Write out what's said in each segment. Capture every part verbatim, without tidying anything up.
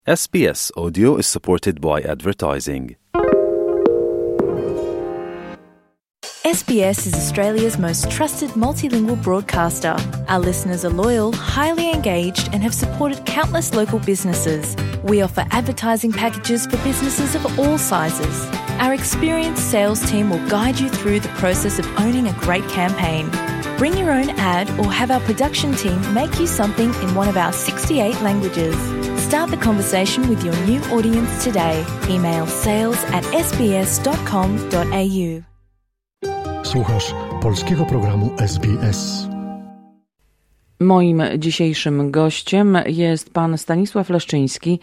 S B S Audio is supported by advertising. S B S is Australia's most trusted multilingual broadcaster. Our listeners are loyal, highly engaged, and have supported countless local businesses. We offer advertising packages for businesses of all sizes. Our experienced sales team will guide you through the process of owning a great campaign. Bring your own ad or have our production team make you something in one of our sixty-eight languages. Start the conversation with your new audience today. Email sales at s b s dot com dot a u. Słuchasz polskiego programu S B S. Moim dzisiejszym gościem jest pan Stanisław Leszczyński,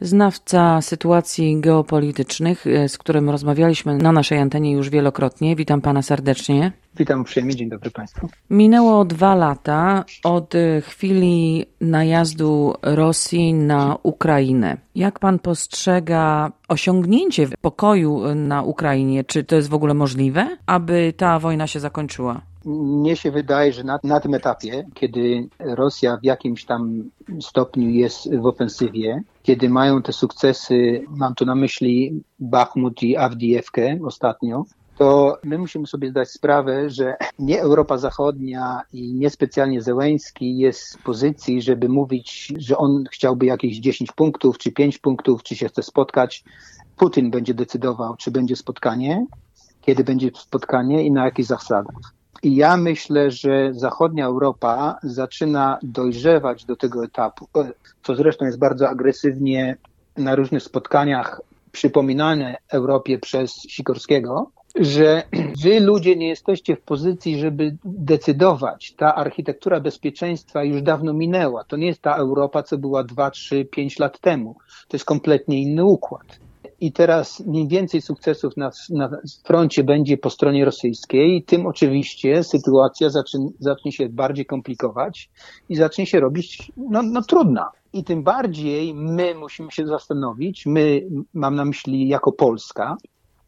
znawca sytuacji geopolitycznych, z którym rozmawialiśmy na naszej antenie już wielokrotnie. Witam pana serdecznie. Witam uprzejmie, dzień dobry państwu. Minęło dwa lata od chwili najazdu Rosji na Ukrainę. Jak pan postrzega osiągnięcie pokoju na Ukrainie? Czy to jest w ogóle możliwe, aby ta wojna się zakończyła? Mnie się wydaje, że na, na tym etapie, kiedy Rosja w jakimś tam stopniu jest w ofensywie, kiedy mają te sukcesy, mam tu na myśli Bachmut i Awdijewkę ostatnio, to my musimy sobie zdać sprawę, że nie Europa Zachodnia i niespecjalnie Zełenski jest w pozycji, żeby mówić, że on chciałby jakieś dziesięć punktów, czy pięć punktów, czy się chce spotkać. Putin będzie decydował, czy będzie spotkanie, kiedy będzie spotkanie i na jakich zasadach. I ja myślę, że zachodnia Europa zaczyna dojrzewać do tego etapu, co zresztą jest bardzo agresywnie na różnych spotkaniach przypominane Europie przez Sikorskiego, że wy ludzie nie jesteście w pozycji, żeby decydować. Ta architektura bezpieczeństwa już dawno minęła. To nie jest ta Europa, co była dwa, trzy, pięć lat temu. To jest kompletnie inny układ. I teraz im więcej sukcesów na, na froncie będzie po stronie rosyjskiej, tym oczywiście sytuacja zacznie, zacznie się bardziej komplikować i zacznie się robić no, no trudna. I tym bardziej my musimy się zastanowić, my, mam na myśli jako Polska,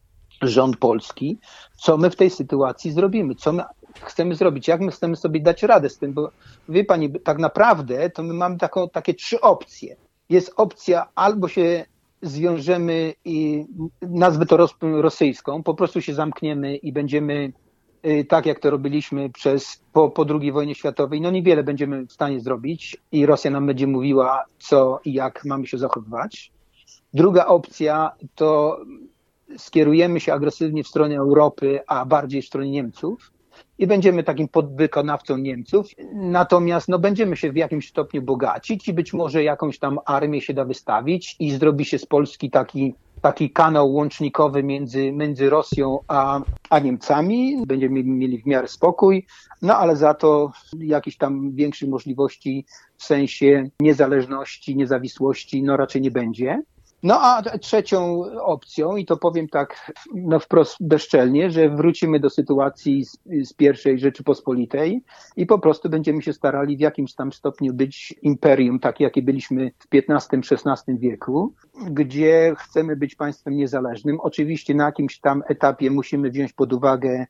rząd polski, co my w tej sytuacji zrobimy, co my chcemy zrobić, jak my chcemy sobie dać radę z tym, bo wie pani, tak naprawdę to my mamy taką, takie trzy opcje. Jest opcja albo się zwiążemy i nazwę to ros- rosyjską, po prostu się zamkniemy i będziemy y, tak jak to robiliśmy przez po, po drugiej wojnie światowej, no niewiele będziemy w stanie zrobić i Rosja nam będzie mówiła co i jak mamy się zachowywać. Druga opcja to skierujemy się agresywnie w stronę Europy, a bardziej w stronę Niemców i będziemy takim podwykonawcą Niemców. Natomiast no, będziemy się w jakimś stopniu bogacić i być może jakąś tam armię się da wystawić i zrobi się z Polski taki, taki kanał łącznikowy między, między Rosją a, a Niemcami. Będziemy mieli w miarę spokój, no ale za to jakichś tam większych możliwości w sensie niezależności, niezawisłości no raczej nie będzie. No a trzecią opcją, i to powiem tak no wprost bezczelnie, że wrócimy do sytuacji z, z pierwszej Rzeczypospolitej i po prostu będziemy się starali w jakimś tam stopniu być imperium, takie jakie byliśmy w piętnastym szesnastym wieku, gdzie chcemy być państwem niezależnym. Oczywiście na jakimś tam etapie musimy wziąć pod uwagę,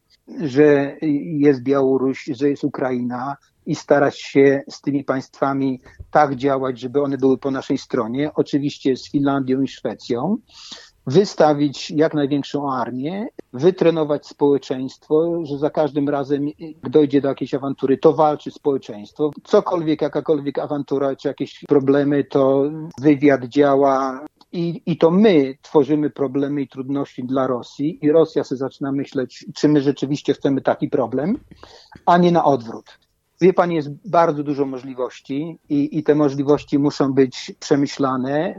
że jest Białoruś, że jest Ukraina, i starać się z tymi państwami tak działać, żeby one były po naszej stronie, oczywiście z Finlandią i Szwecją, wystawić jak największą armię, wytrenować społeczeństwo, że za każdym razem, jak dojdzie do jakiejś awantury, to walczy społeczeństwo. Cokolwiek, jakakolwiek awantura czy jakieś problemy, to wywiad działa i, i to my tworzymy problemy i trudności dla Rosji i Rosja sobie zaczyna myśleć, czy my rzeczywiście chcemy taki problem, a nie na odwrót. Wie pani, jest bardzo dużo możliwości i, i te możliwości muszą być przemyślane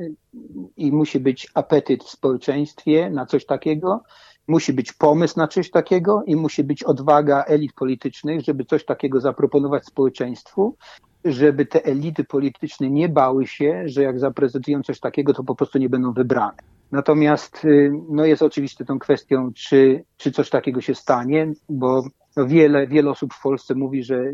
i musi być apetyt w społeczeństwie na coś takiego, musi być pomysł na coś takiego i musi być odwaga elit politycznych, żeby coś takiego zaproponować społeczeństwu, żeby te elity polityczne nie bały się, że jak zaprezentują coś takiego, to po prostu nie będą wybrane. Natomiast no jest oczywiście tą kwestią, czy, czy coś takiego się stanie, bo no wiele, wiele osób w Polsce mówi, że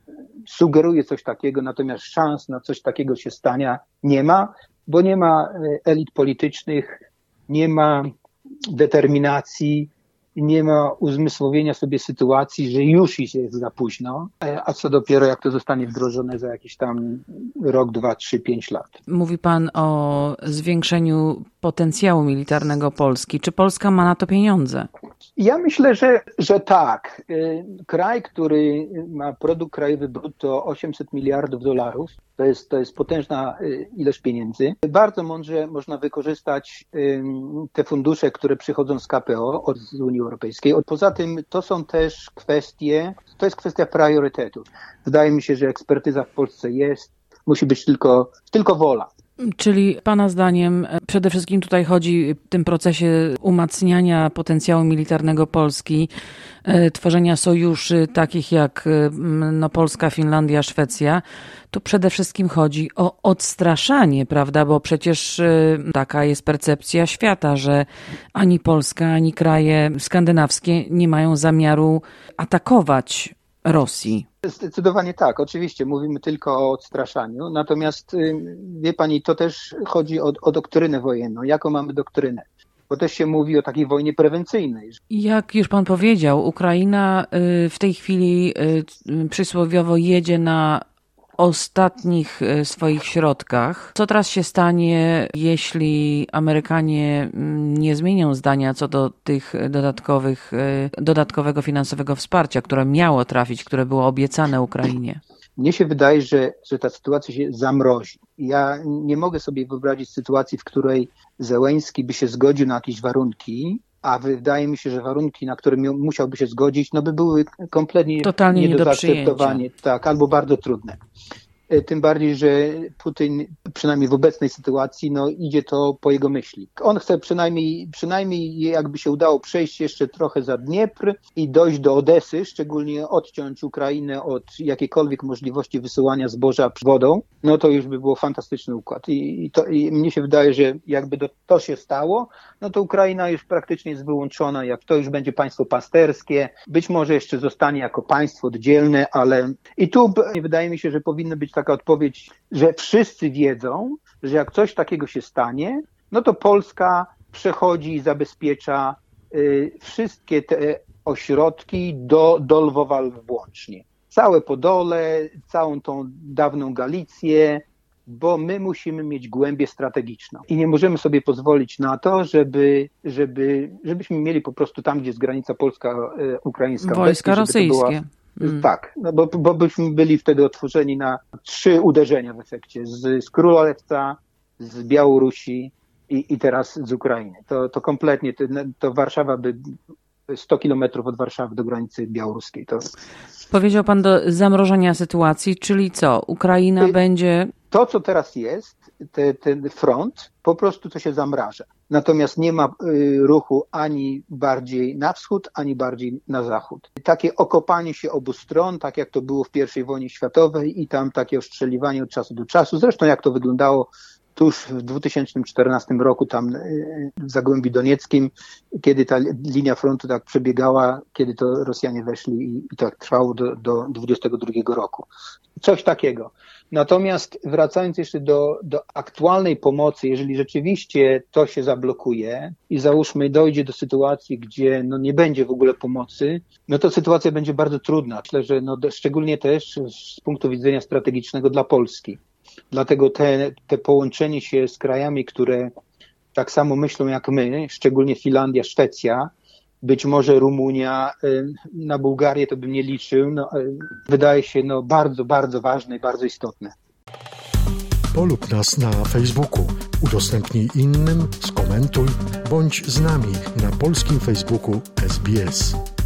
sugeruje coś takiego, natomiast szans na coś takiego się stania nie ma, bo nie ma elit politycznych, nie ma determinacji, nie ma uzmysłowienia sobie sytuacji, że już jest za późno, a co dopiero jak to zostanie wdrożone za jakiś tam rok, dwa, trzy, pięć lat. Mówi pan o zwiększeniu potencjału militarnego Polski. Czy Polska ma na to pieniądze? Ja myślę, że, że tak. Kraj, który ma produkt krajowy brutto osiemset miliardów dolarów, to jest, to jest potężna ilość pieniędzy. Bardzo mądrze można wykorzystać te fundusze, które przychodzą z K P O, od Unii Europejskiej. Poza tym to są też kwestie, to jest kwestia priorytetów. Wydaje mi się, że ekspertyza w Polsce jest, musi być tylko, tylko wola. Czyli pana zdaniem przede wszystkim tutaj chodzi w tym procesie umacniania potencjału militarnego Polski, tworzenia sojuszy takich jak no, Polska, Finlandia, Szwecja. Tu przede wszystkim chodzi o odstraszanie, prawda? Bo przecież taka jest percepcja świata, że ani Polska, ani kraje skandynawskie nie mają zamiaru atakować Rosji. Zdecydowanie tak, oczywiście mówimy tylko o odstraszaniu, natomiast wie pani, to też chodzi o, o doktrynę wojenną. Jaką mamy doktrynę? Bo też się mówi o takiej wojnie prewencyjnej. Jak już pan powiedział, Ukraina w tej chwili przysłowiowo jedzie na ostatnich swoich środkach. Co teraz się stanie, jeśli Amerykanie nie zmienią zdania co do tych dodatkowych, dodatkowego finansowego wsparcia, które miało trafić, które było obiecane Ukrainie? Mnie się wydaje, że, że ta sytuacja się zamrozi. Ja nie mogę sobie wyobrazić sytuacji, w której Zełenski by się zgodził na jakieś warunki, a wydaje mi się, że warunki, na które musiałby się zgodzić, no by były kompletnie Totalnie nie nie do do zaakceptowania, tak, albo bardzo trudne. Tym bardziej, że Putin, przynajmniej w obecnej sytuacji, no idzie to po jego myśli. On chce przynajmniej, przynajmniej jakby się udało przejść jeszcze trochę za Dniepr i dojść do Odesy, szczególnie odciąć Ukrainę od jakiejkolwiek możliwości wysyłania zboża wodą, no to już by było fantastyczny układ. I, i, to, i mnie się wydaje, że jakby to, to się stało, no to Ukraina już praktycznie jest wyłączona, jak to już będzie państwo pasterskie, być może jeszcze zostanie jako państwo oddzielne, ale i tu wydaje mi się, że powinno być taka odpowiedź, że wszyscy wiedzą, że jak coś takiego się stanie, no to Polska przechodzi i zabezpiecza y, wszystkie te ośrodki do, do Lwowa włącznie. Całe Podole, całą tą dawną Galicję, bo my musimy mieć głębię strategiczną i nie możemy sobie pozwolić na to, żeby, żeby, żebyśmy mieli po prostu tam, gdzie jest granica polska-ukraińska. Wojska rosyjskie. Hmm. Tak, no bo, bo byśmy byli wtedy otworzeni na trzy uderzenia w efekcie. Z, z Królewca, z Białorusi i, i teraz z Ukrainy. To, to kompletnie, to, to Warszawa by sto kilometrów od Warszawy do granicy białoruskiej. To... Powiedział pan do zamrożenia sytuacji, czyli co? Ukraina I, będzie... To, co teraz jest, te, ten front, po prostu to się zamraża. Natomiast nie ma y, ruchu ani bardziej na wschód, ani bardziej na zachód. Takie okopanie się obu stron, tak jak to było w pierwszej wojnie światowej i tam takie ostrzeliwanie od czasu do czasu. Zresztą jak to wyglądało tuż w dwa tysiące czternastym roku tam y, w Zagłębiu Donieckim, kiedy ta linia frontu tak przebiegała, kiedy to Rosjanie weszli i, i tak trwało do, do dwudziestego drugiego roku. Coś takiego. Natomiast wracając jeszcze do, do aktualnej pomocy, jeżeli rzeczywiście to się zablokuje i załóżmy dojdzie do sytuacji, gdzie no nie będzie w ogóle pomocy, no to sytuacja będzie bardzo trudna. Myślę, że no, szczególnie też z punktu widzenia strategicznego dla Polski. Dlatego te, te połączenie się z krajami, które tak samo myślą jak my, szczególnie Finlandia, Szwecja, być może Rumunia, na Bułgarię to bym nie liczył, no, wydaje się no, bardzo, bardzo ważne i bardzo istotne. Polub nas na Facebooku, udostępnij innym, skomentuj, bądź z nami na polskim Facebooku S B S.